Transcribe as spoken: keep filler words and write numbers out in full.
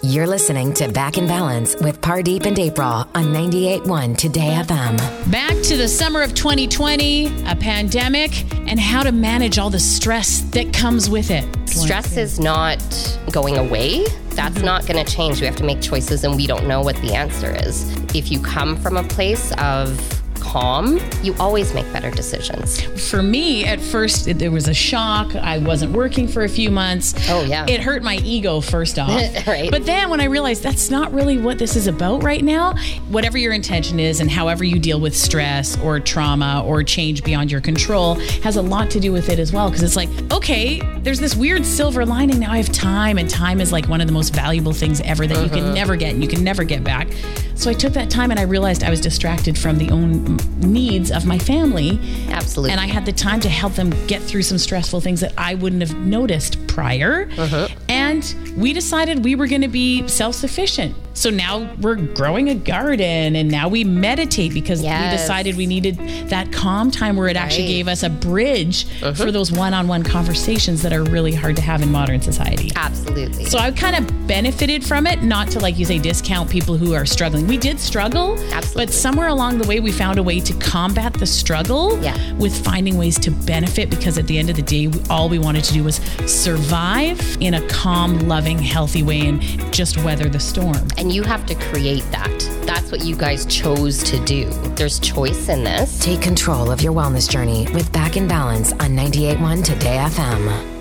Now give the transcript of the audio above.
You're listening to Back in Balance with Pardeep and April on ninety-eight point one Today F M. Back to the summer of twenty twenty, a pandemic, and how to manage all the stress that comes with it. Stress is not going away. That's mm-hmm. not going to change. We have to make choices, and we don't know what the answer is. If you come from a place of calm, you always make better decisions. For me, at first, it, there was a shock. I wasn't working for a few months. Oh, yeah. It hurt my ego, first off. Right. But then when I realized that's not really what this is about right now, whatever your intention is and however you deal with stress or trauma or change beyond your control has a lot to do with it as well. Because it's like, okay, there's this weird silver lining. Now I have time, and time is like one of the most valuable things ever that mm-hmm. you can never get and you can never get back. So I took that time and I realized I was distracted from the own needs of my family. Absolutely. And I had the time to help them get through some stressful things that I wouldn't have noticed prior. Uh-huh. And we decided we were going to be self-sufficient. So now we're growing a garden, and now we meditate because yes. we decided we needed that calm time where it right. actually gave us a bridge uh-huh. for those one-on-one conversations that are really hard to have in modern society. Absolutely. So I kind of benefited from it, not to, like you say, discount people who are struggling. We did struggle, Absolutely. But somewhere along the way, we found a way to combat the struggle yeah. with finding ways to benefit, because at the end of the day, all we wanted to do was survive in a calm, loving, healthy way and just weather the storm. And you have to create that. That's what you guys chose to do. There's choice in this. Take control of your wellness journey with Back in Balance on ninety-eight point one Today F M.